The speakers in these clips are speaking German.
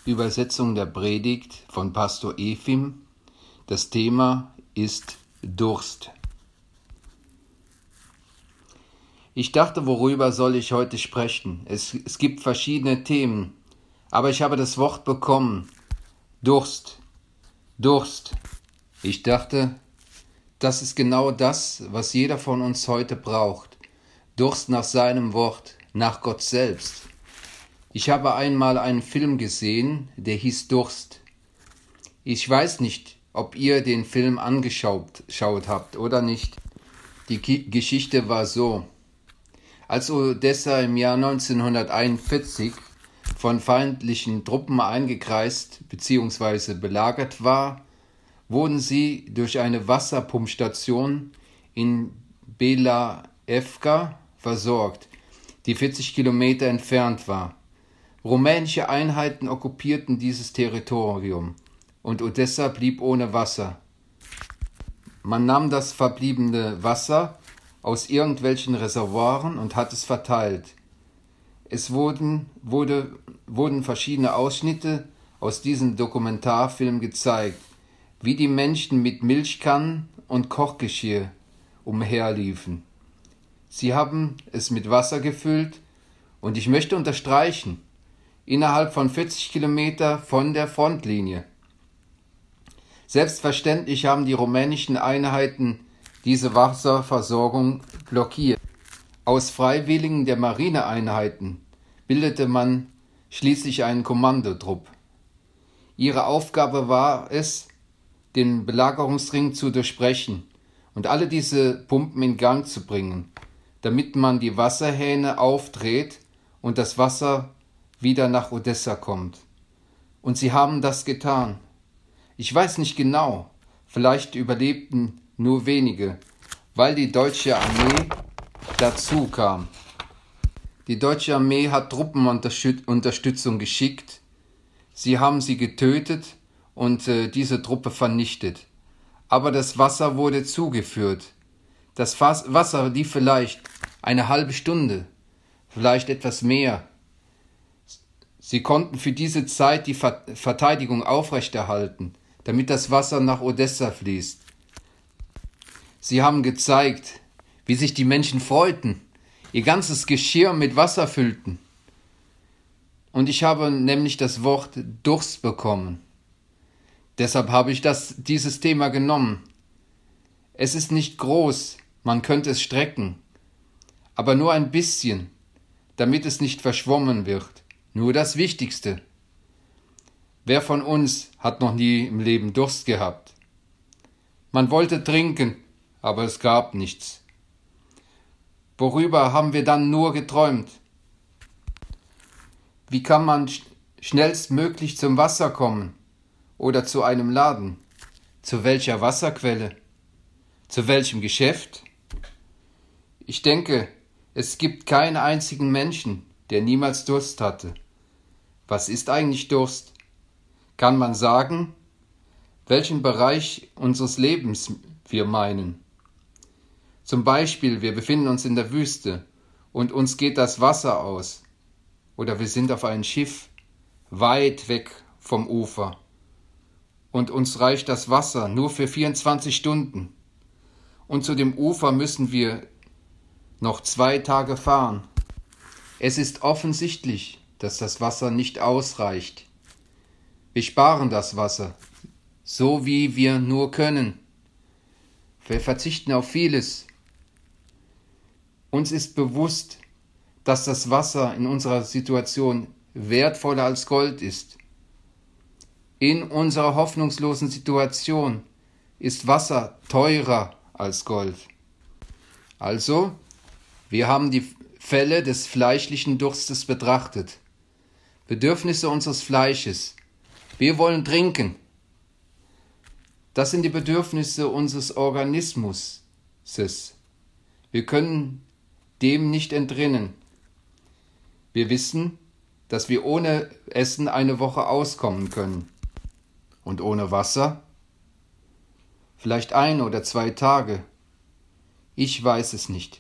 Übersetzung der Predigt von Pastor Efim. Das Thema ist Durst. Ich dachte, worüber soll ich heute sprechen? Es gibt verschiedene Themen, aber ich habe das Wort bekommen. Durst. Durst. Ich dachte, das ist genau das, was jeder von uns heute braucht. Durst nach seinem Wort, nach Gott selbst. Ich habe einmal einen Film gesehen, der hieß Durst. Ich weiß nicht, ob ihr den Film angeschaut habt oder nicht. Die Geschichte war so. Als Odessa im Jahr 1941 von feindlichen Truppen eingekreist bzw. belagert war, wurden sie durch eine Wasserpumpstation in Belaevka versorgt, die 40 Kilometer entfernt war. Rumänische Einheiten okkupierten dieses Territorium und Odessa blieb ohne Wasser. Man nahm das verbliebene Wasser aus irgendwelchen Reservoiren und hat es verteilt. Es wurden verschiedene Ausschnitte aus diesem Dokumentarfilm gezeigt, wie die Menschen mit Milchkannen und Kochgeschirr umherliefen. Sie haben es mit Wasser gefüllt und ich möchte unterstreichen, innerhalb von 40 Kilometer von der Frontlinie. Selbstverständlich haben die rumänischen Einheiten diese Wasserversorgung blockiert. Aus Freiwilligen der Marineeinheiten bildete man schließlich einen Kommandotrupp. Ihre Aufgabe war es, den Belagerungsring zu durchbrechen und alle diese Pumpen in Gang zu bringen, damit man die Wasserhähne aufdreht und das Wasser wieder nach Odessa kommt. Und sie haben das getan. Ich weiß nicht genau, vielleicht überlebten nur wenige, weil die deutsche Armee dazu kam. Die deutsche Armee hat Truppenunterstützung geschickt. Sie haben sie getötet und diese Truppe vernichtet. Aber das Wasser wurde zugeführt. Das Wasser lief vielleicht eine halbe Stunde, vielleicht etwas mehr. Sie konnten für diese Zeit die Verteidigung aufrechterhalten, damit das Wasser nach Odessa fließt. Sie haben gezeigt, wie sich die Menschen freuten, ihr ganzes Geschirr mit Wasser füllten. Und ich habe nämlich das Wort Durst bekommen. Deshalb habe ich dieses Thema genommen. Es ist nicht groß, man könnte es strecken, aber nur ein bisschen, damit es nicht verschwommen wird. Nur das Wichtigste. Wer von uns hat noch nie im Leben Durst gehabt? Man wollte trinken, aber es gab nichts. Worüber haben wir dann nur geträumt? Wie kann man schnellstmöglich zum Wasser kommen oder zu einem Laden? Zu welcher Wasserquelle? Zu welchem Geschäft? Ich denke, es gibt keinen einzigen Menschen, der niemals Durst hatte. Was ist eigentlich Durst? Kann man sagen, welchen Bereich unseres Lebens wir meinen? Zum Beispiel, wir befinden uns in der Wüste und uns geht das Wasser aus. Oder wir sind auf einem Schiff, weit weg vom Ufer. Und uns reicht das Wasser nur für 24 Stunden. Und zu dem Ufer müssen wir noch 2 Tage fahren. Es ist offensichtlich, dass das Wasser nicht ausreicht. Wir sparen das Wasser, so wie wir nur können. Wir verzichten auf vieles. Uns ist bewusst, dass das Wasser in unserer Situation wertvoller als Gold ist. In unserer hoffnungslosen Situation ist Wasser teurer als Gold. Also, wir haben die Fälle des fleischlichen Durstes betrachtet. Bedürfnisse unseres Fleisches. Wir wollen trinken. Das sind die Bedürfnisse unseres Organismus. Wir können dem nicht entrinnen. Wir wissen, dass wir ohne Essen eine Woche auskommen können. Und ohne Wasser? Vielleicht 1 oder 2 Tage. Ich weiß es nicht.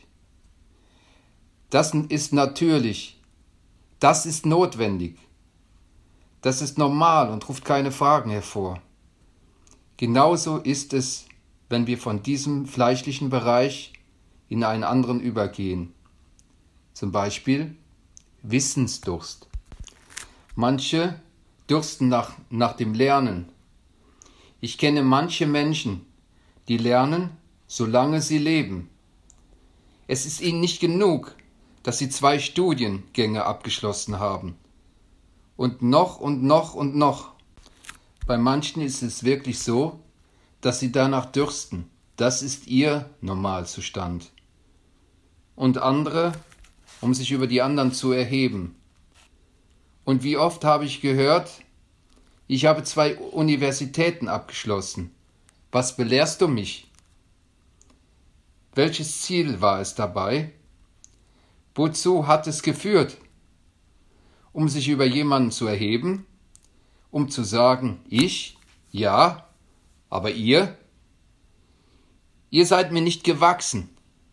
Das ist natürlich. Das ist notwendig. Das ist normal und ruft keine Fragen hervor. Genauso ist es, wenn wir von diesem fleischlichen Bereich in einen anderen übergehen. Zum Beispiel Wissensdurst. Manche dürsten nach dem Lernen. Ich kenne manche Menschen, die lernen, solange sie leben. Es ist ihnen nicht genug, dass sie 2 Studiengänge abgeschlossen haben. Und noch und noch und noch. Bei manchen ist es wirklich so, dass sie danach dürsten. Das ist ihr Normalzustand. Und andere, um sich über die anderen zu erheben. Und wie oft habe ich gehört, ich habe 2 Universitäten abgeschlossen. Was belehrst du mich? Welches Ziel war es dabei? Wozu hat es geführt? Um sich über jemanden zu erheben? Um zu sagen, ich? Ja, aber ihr? Ihr seid mir nicht gewachsen.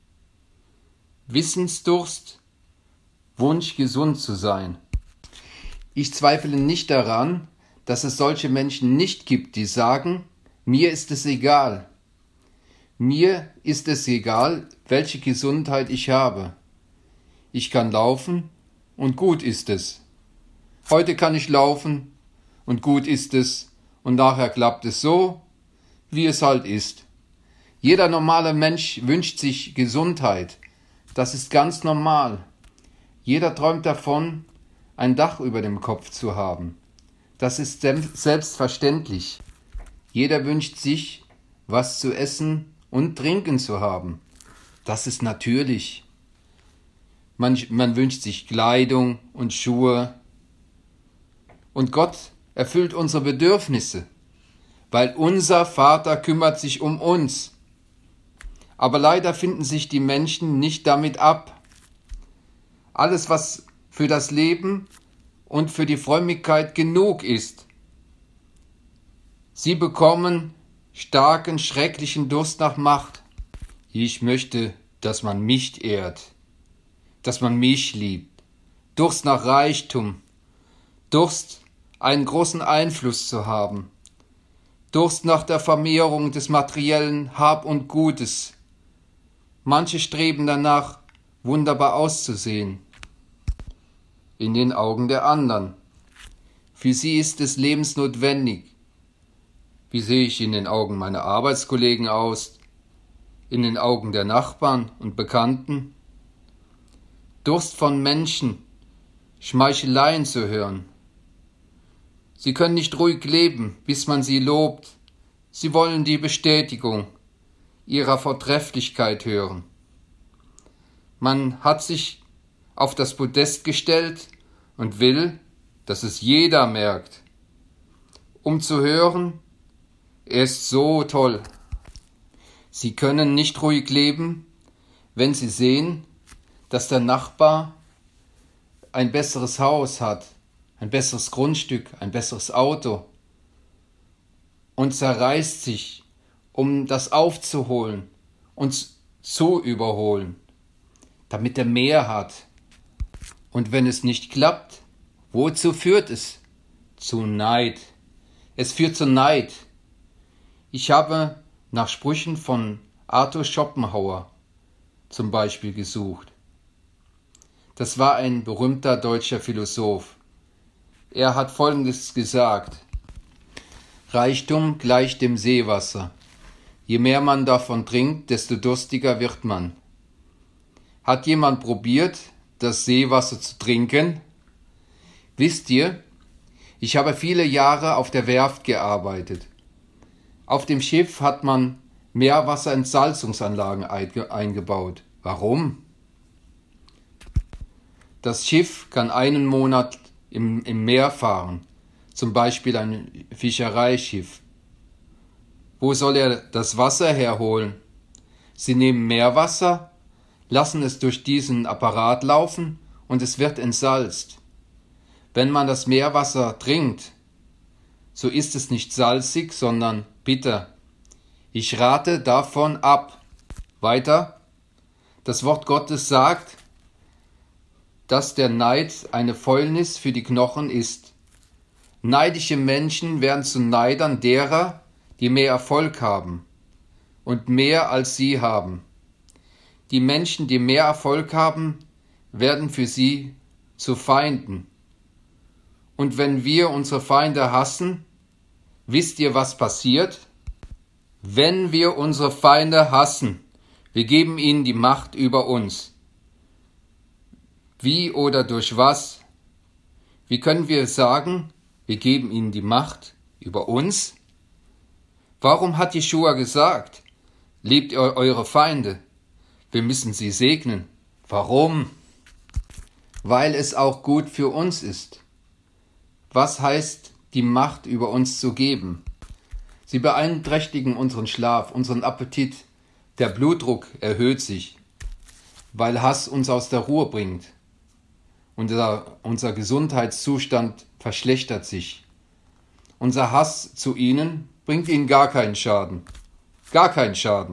Wissensdurst, Wunsch, gesund zu sein. Ich zweifle nicht daran, dass es solche Menschen nicht gibt, die sagen, mir ist es egal. Mir ist es egal, welche Gesundheit ich habe. Ich kann laufen und gut ist es. Heute kann ich laufen und gut ist es und nachher klappt es so, wie es halt ist. Jeder normale Mensch wünscht sich Gesundheit. Das ist ganz normal. Jeder träumt davon, ein Dach über dem Kopf zu haben. Das ist selbstverständlich. Jeder wünscht sich, was zu essen und trinken zu haben. Das ist natürlich. Man wünscht sich Kleidung und Schuhe. Und Gott erfüllt unsere Bedürfnisse, weil unser Vater kümmert sich um uns. Aber leider finden sich die Menschen nicht damit ab. Alles, was für das Leben und für die Frömmigkeit genug ist. Sie bekommen starken, schrecklichen Durst nach Macht. Ich möchte, dass man mich ehrt, dass man mich liebt. Durst nach Reichtum, Durst, einen großen Einfluss zu haben. Durst nach der Vermehrung des materiellen Hab und Gutes. Manche streben danach, wunderbar auszusehen. In den Augen der anderen. Für sie ist es lebensnotwendig. Wie sehe ich in den Augen meiner Arbeitskollegen aus? In den Augen der Nachbarn und Bekannten? Durst von Menschen, Schmeicheleien zu hören. Sie können nicht ruhig leben, bis man sie lobt. Sie wollen die Bestätigung ihrer Vortrefflichkeit hören. Man hat sich auf das Podest gestellt und will, dass es jeder merkt, um zu hören, er ist so toll. Sie können nicht ruhig leben, wenn sie sehen, dass der Nachbar ein besseres Haus hat, ein besseres Grundstück, ein besseres Auto und zerreißt sich, um das aufzuholen und zu überholen, damit er mehr hat. Und wenn es nicht klappt, wozu führt es? Zu Neid. Es führt zu Neid. Ich habe nach Sprüchen von Arthur Schopenhauer zum Beispiel gesucht. Das war ein berühmter deutscher Philosoph. Er hat Folgendes gesagt: Reichtum gleicht dem Seewasser. Je mehr man davon trinkt, desto durstiger wird man. Hat jemand probiert, das Seewasser zu trinken? Wisst ihr, ich habe viele Jahre auf der Werft gearbeitet. Auf dem Schiff hat man Meerwasserentsalzungsanlagen eingebaut. Warum? Das Schiff kann einen Monat im Meer fahren, zum Beispiel ein Fischereischiff. Wo soll er das Wasser herholen? Sie nehmen Meerwasser, lassen es durch diesen Apparat laufen und es wird entsalzt. Wenn man das Meerwasser trinkt, so ist es nicht salzig, sondern bitter. Ich rate davon ab. Weiter, das Wort Gottes sagt, dass der Neid eine Fäulnis für die Knochen ist. Neidische Menschen werden zu Neidern derer, die mehr Erfolg haben und mehr als sie haben. Die Menschen, die mehr Erfolg haben, werden für sie zu Feinden. Und wenn wir unsere Feinde hassen, wisst ihr, was passiert? Wenn wir unsere Feinde hassen, wir geben ihnen die Macht über uns. Wie oder durch was? Wie können wir sagen, wir geben ihnen die Macht über uns? Warum hat Jeschua gesagt, liebt ihr eure Feinde? Wir müssen sie segnen. Warum? Weil es auch gut für uns ist. Was heißt, die Macht über uns zu geben? Sie beeinträchtigen unseren Schlaf, unseren Appetit. Der Blutdruck erhöht sich, weil Hass uns aus der Ruhe bringt. Unser Gesundheitszustand verschlechtert sich. Unser Hass zu ihnen bringt ihnen gar keinen Schaden. Gar keinen Schaden.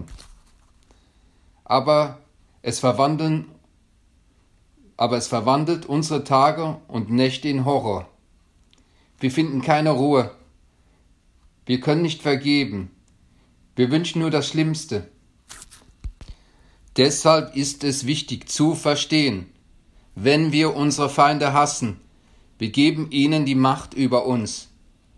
Aber es verwandelt unsere Tage und Nächte in Horror. Wir finden keine Ruhe. Wir können nicht vergeben. Wir wünschen nur das Schlimmste. Deshalb ist es wichtig zu verstehen, wenn wir unsere Feinde hassen, wir geben ihnen die Macht über uns.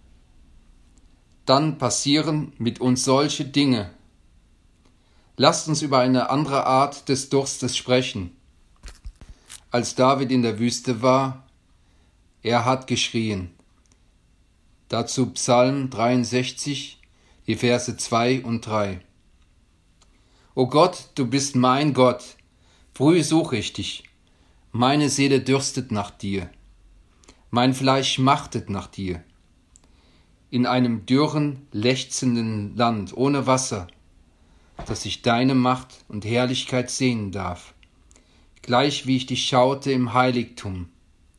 Dann passieren mit uns solche Dinge. Lasst uns über eine andere Art des Durstes sprechen. Als David in der Wüste war, er hat geschrien. Dazu Psalm 63, die Verse 2 und 3. O Gott, du bist mein Gott, früh suche ich dich. Meine Seele dürstet nach dir. Mein Fleisch schmachtet nach dir. In einem dürren, lechzenden Land ohne Wasser, dass ich deine Macht und Herrlichkeit sehen darf, gleich wie ich dich schaute im Heiligtum.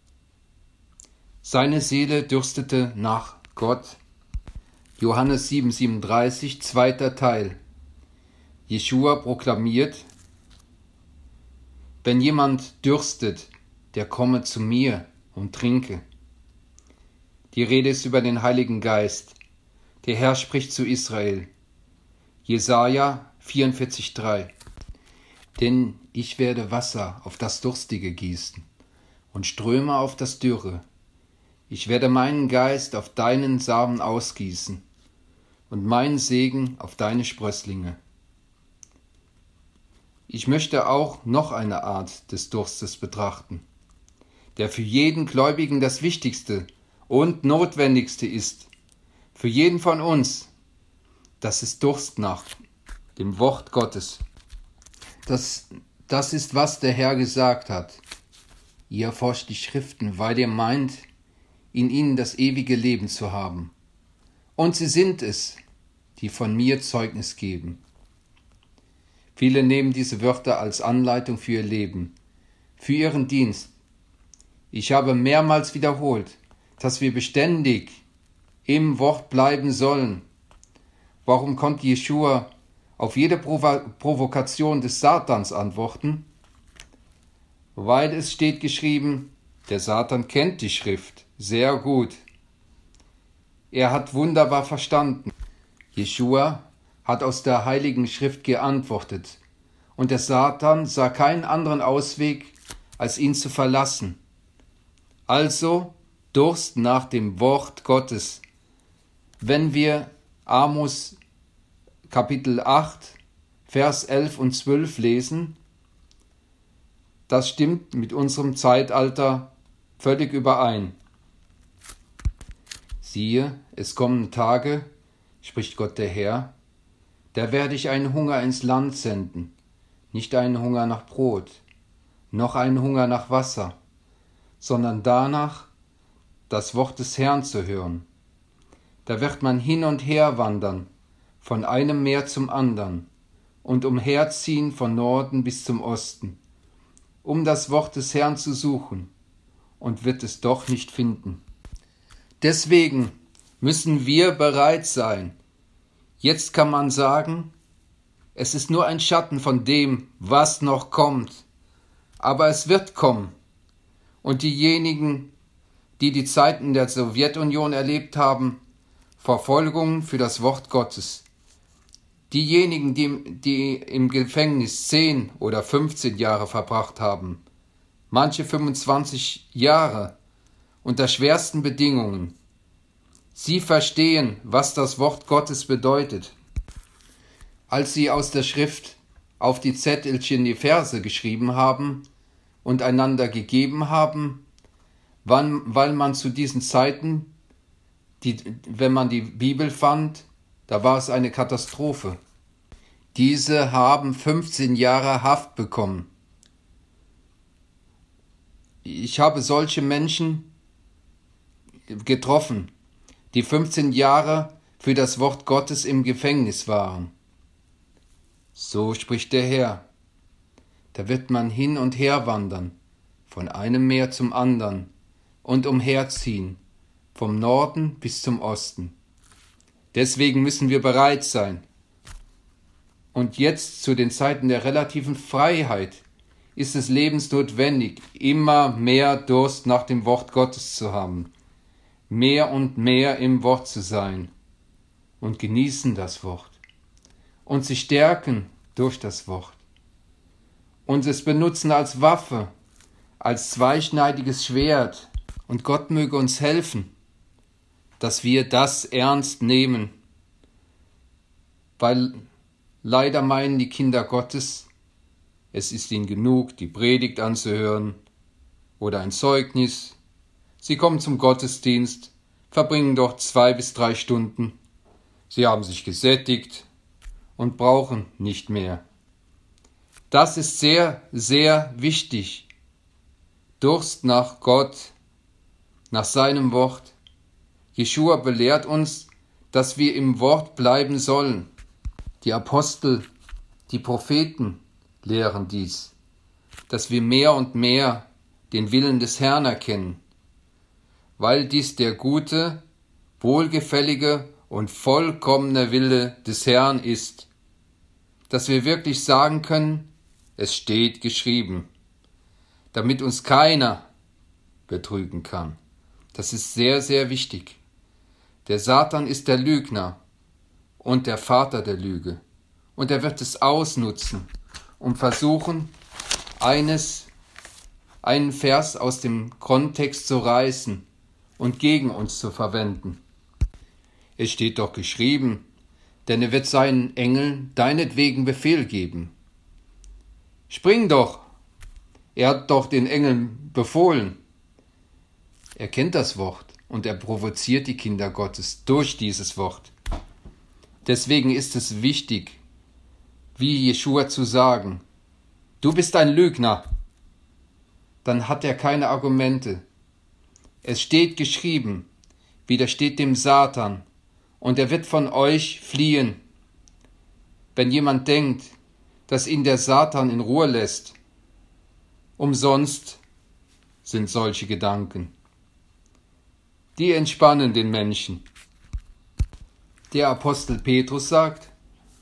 Seine Seele dürstete nach Gott. Johannes 7,37, zweiter Teil. Jeschua proklamiert: Wenn jemand dürstet, der komme zu mir und trinke. Die Rede ist über den Heiligen Geist. Der Herr spricht zu Israel. Jesaja 44,3. Denn ich werde Wasser auf das Durstige gießen und Ströme auf das Dürre. Ich werde meinen Geist auf deinen Samen ausgießen und meinen Segen auf deine Sprösslinge. Ich möchte auch noch eine Art des Durstes betrachten, der für jeden Gläubigen das Wichtigste und Notwendigste ist. Für jeden von uns. Das ist Durst nach dem Wort Gottes. Das ist, was der Herr gesagt hat. Ihr erforscht die Schriften, weil ihr meint, in ihnen das ewige Leben zu haben. Und sie sind es, die von mir Zeugnis geben. Viele nehmen diese Wörter als Anleitung für ihr Leben, für ihren Dienst. Ich habe mehrmals wiederholt, dass wir beständig im Wort bleiben sollen. Warum konnte Jeschua auf jede Provokation des Satans antworten? Weil es steht geschrieben, der Satan kennt die Schrift sehr gut. Er hat wunderbar verstanden. Jeschua hat aus der Heiligen Schrift geantwortet, und der Satan sah keinen anderen Ausweg, als ihn zu verlassen. Also Durst nach dem Wort Gottes. Wenn wir Amos Kapitel 8, Vers 11 und 12 lesen, das stimmt mit unserem Zeitalter völlig überein. Siehe, es kommen Tage, spricht Gott der Herr, da werde ich einen Hunger ins Land senden, nicht einen Hunger nach Brot, noch einen Hunger nach Wasser, sondern danach, das Wort des Herrn zu hören. Da wird man hin und her wandern, von einem Meer zum andern, und umherziehen von Norden bis zum Osten, um das Wort des Herrn zu suchen, und wird es doch nicht finden. Deswegen müssen wir bereit sein. Jetzt kann man sagen, es ist nur ein Schatten von dem, was noch kommt. Aber es wird kommen. Und diejenigen, die Zeiten der Sowjetunion erlebt haben, Verfolgung für das Wort Gottes. Diejenigen, die im Gefängnis 10 oder 15 Jahre verbracht haben, manche 25 Jahre unter schwersten Bedingungen. Sie verstehen, was das Wort Gottes bedeutet. Als sie aus der Schrift auf die Zettelchen die Verse geschrieben haben und einander gegeben haben, weil man zu diesen Zeiten, wenn man die Bibel fand, da war es eine Katastrophe. Diese haben 15 Jahre Haft bekommen. Ich habe solche Menschen getroffen, die 15 Jahre für das Wort Gottes im Gefängnis waren. So spricht der Herr. Da wird man hin und her wandern, von einem Meer zum anderen und umherziehen, vom Norden bis zum Osten. Deswegen müssen wir bereit sein. Und jetzt zu den Zeiten der relativen Freiheit ist es lebensnotwendig, immer mehr Durst nach dem Wort Gottes zu haben, mehr und mehr im Wort zu sein und genießen das Wort und sich stärken durch das Wort und es benutzen als Waffe, als zweischneidiges Schwert. Und Gott möge uns helfen, dass wir das ernst nehmen, weil leider meinen die Kinder Gottes, es ist ihnen genug, die Predigt anzuhören oder ein Zeugnis. Sie kommen zum Gottesdienst, verbringen dort 2 bis 3 Stunden. Sie haben sich gesättigt und brauchen nicht mehr. Das ist sehr, sehr wichtig. Durst nach Gott, nach seinem Wort. Jeschua belehrt uns, dass wir im Wort bleiben sollen. Die Apostel, die Propheten lehren dies, dass wir mehr und mehr den Willen des Herrn erkennen, weil dies der gute, wohlgefällige und vollkommene Wille des Herrn ist, dass wir wirklich sagen können, es steht geschrieben, damit uns keiner betrügen kann. Das ist sehr, sehr wichtig. Der Satan ist der Lügner und der Vater der Lüge. Und er wird es ausnutzen und versuchen, einen Vers aus dem Kontext zu reißen und gegen uns zu verwenden. Es steht doch geschrieben, denn er wird seinen Engeln deinetwegen Befehl geben. Spring doch! Er hat doch den Engeln befohlen. Er kennt das Wort und er provoziert die Kinder Gottes durch dieses Wort. Deswegen ist es wichtig, wie Jeschua zu sagen, du bist ein Lügner. Dann hat er keine Argumente. Es steht geschrieben, widersteht dem Satan und er wird von euch fliehen. Wenn jemand denkt, dass ihn der Satan in Ruhe lässt, umsonst sind solche Gedanken. Die entspannen den Menschen. Der Apostel Petrus sagt,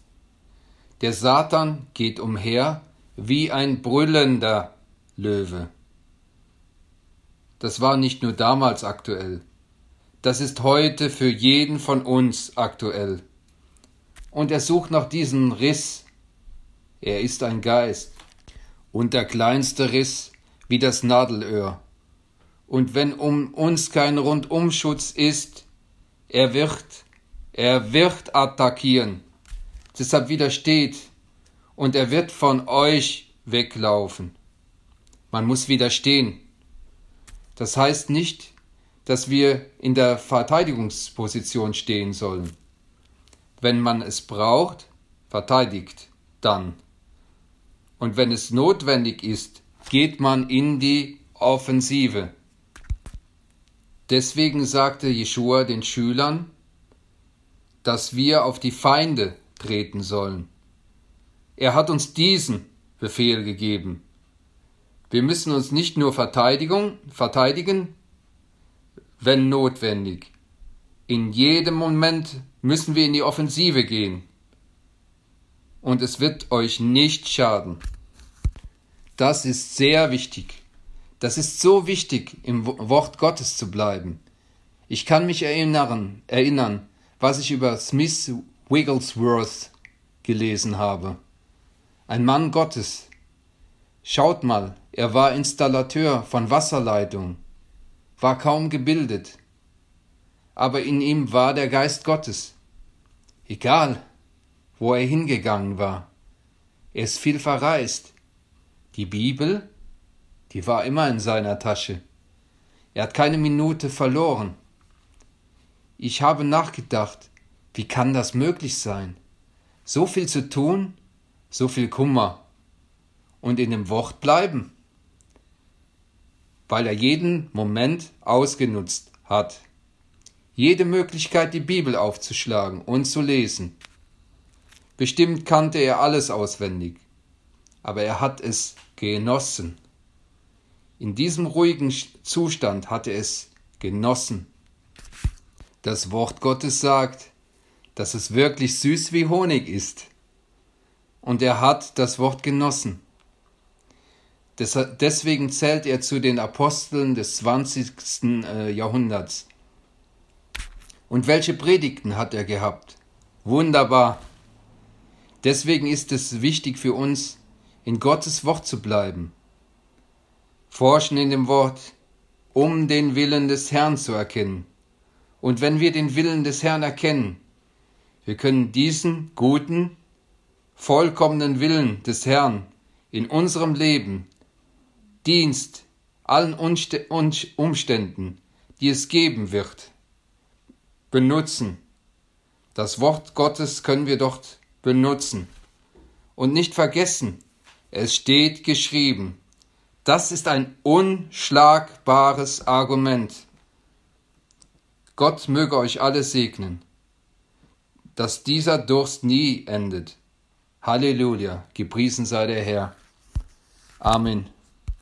der Satan geht umher wie ein brüllender Löwe. Das war nicht nur damals aktuell, das ist heute für jeden von uns aktuell. Und er sucht nach diesem Riss. Er ist ein Geist. Und der kleinste Riss wie das Nadelöhr. Und wenn um uns kein Rundumschutz ist, er wird attackieren. Deshalb widersteht und er wird von euch weglaufen. Man muss widerstehen. Das heißt nicht, dass wir in der Verteidigungsposition stehen sollen. Wenn man es braucht, verteidigt dann. Und wenn es notwendig ist, geht man in die Offensive. Deswegen sagte Jeschua den Schülern, dass wir auf die Feinde treten sollen. Er hat uns diesen Befehl gegeben. Wir müssen uns nicht nur verteidigen, wenn notwendig. In jedem Moment müssen wir in die Offensive gehen. Und es wird euch nicht schaden. Das ist sehr wichtig. Das ist so wichtig, im Wort Gottes zu bleiben. Ich kann mich erinnern, was ich über Smith Wigglesworth gelesen habe. Ein Mann Gottes. Schaut mal, er war Installateur von Wasserleitungen, war kaum gebildet, aber in ihm war der Geist Gottes. Egal, wo er hingegangen war. Er ist viel verreist. Die Bibel, die war immer in seiner Tasche. Er hat keine Minute verloren. Ich habe nachgedacht, wie kann das möglich sein? So viel zu tun, so viel Kummer. Und in dem Wort bleiben, weil er jeden Moment ausgenutzt hat. Jede Möglichkeit, die Bibel aufzuschlagen und zu lesen. Bestimmt kannte er alles auswendig, aber er hat es genossen. In diesem ruhigen Zustand hat er es genossen. Das Wort Gottes sagt, dass es wirklich süß wie Honig ist. Und er hat das Wort genossen. Deswegen zählt er zu den Aposteln des 20. Jahrhunderts. Und welche Predigten hat er gehabt? Wunderbar. Deswegen ist es wichtig für uns, in Gottes Wort zu bleiben. Forschen in dem Wort, um den Willen des Herrn zu erkennen. Und wenn wir den Willen des Herrn erkennen, wir können diesen guten, vollkommenen Willen des Herrn in unserem Leben, Dienst, allen Umständen, die es geben wird, benutzen. Das Wort Gottes können wir dort benutzen. Und nicht vergessen, es steht geschrieben. Das ist ein unschlagbares Argument. Gott möge euch alle segnen, dass dieser Durst nie endet. Halleluja, gepriesen sei der Herr. Amen.